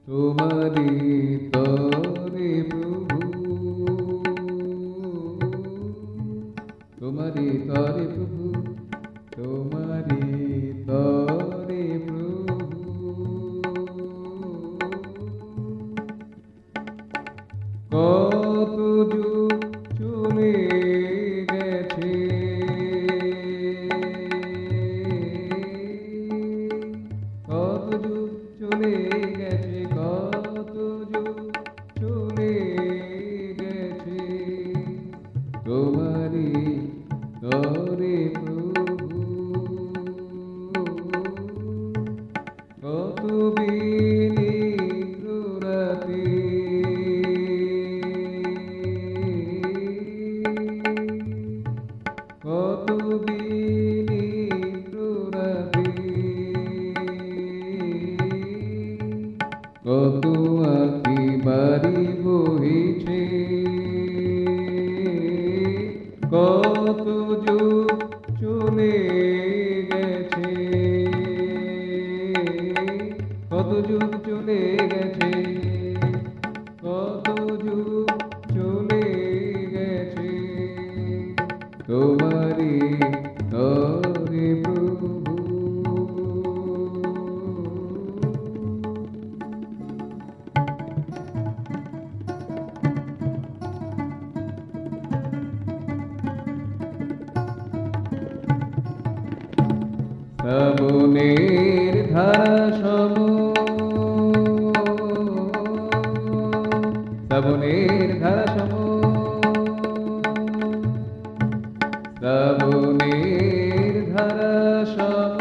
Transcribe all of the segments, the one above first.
তোমারি তরে প্রভু, তোমারি তরে প্রভু, তোমারি তরে প্রভু। কত যুগ চলে গেছে, কত যুগ চলে গেছে, কত যুগ চলে গেছে, তোমারি তরে প্রভু। কত বিনীত রাতে, কত বিনীত রাতে, কত আঁখি বাড়ি বহিছে, কত যুগ চলে গেছে, কত যুগ চলে গেছে, কত যুগ চলে গেছে, তোমারি তরে প্রভু। শ্রাবণের ধারা সম, শ্রাবণের ধারা সম, শ্রাবণের ধারা সম,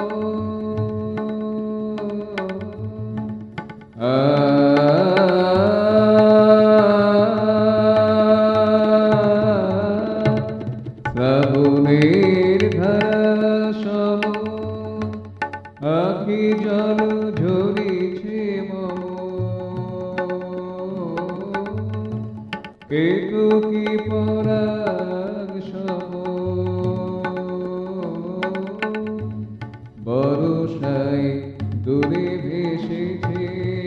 শ্রাবণের ধারা সম, আখি জল ঝরিছে মম, কেতকী পরাগ সম, বরষায় দূরে ভেসেছে,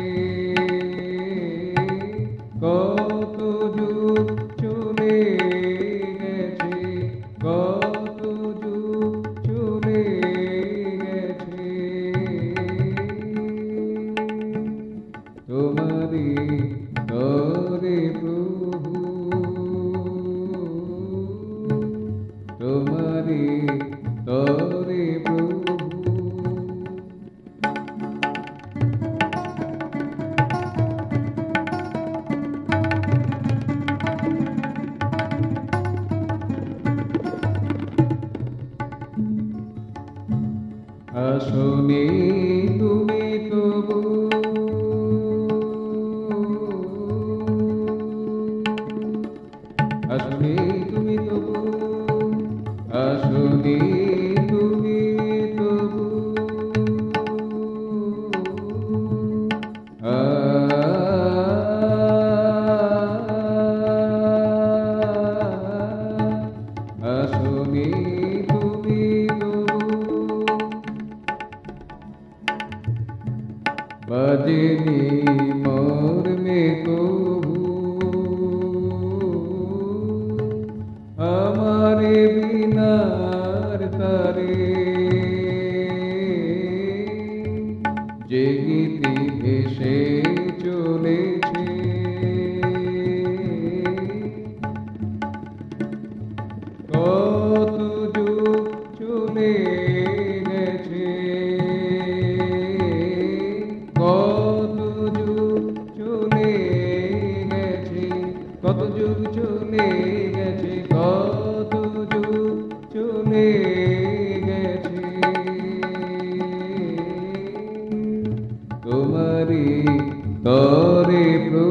কত যুগ চলে গেছে, কত যুগ চলে গেছে, তোমারি তরে প্রভু, তোমারি তরে প্রভু। আসনি তুমি তবু, আসনি তুমি তবু, আসনি তুমি তবু, আসনি তুমি তবু, বাজেনি মর্মে কবু, আমারে বিনার তারে, যে গীতি ভেসে চলেছে, কত যুগ চলে গেছে, কত যুগ চলে গেছে, কত যুগ চলে গেছে, কত যুগ চলে গেছে, তোমারি তরে প্রভু।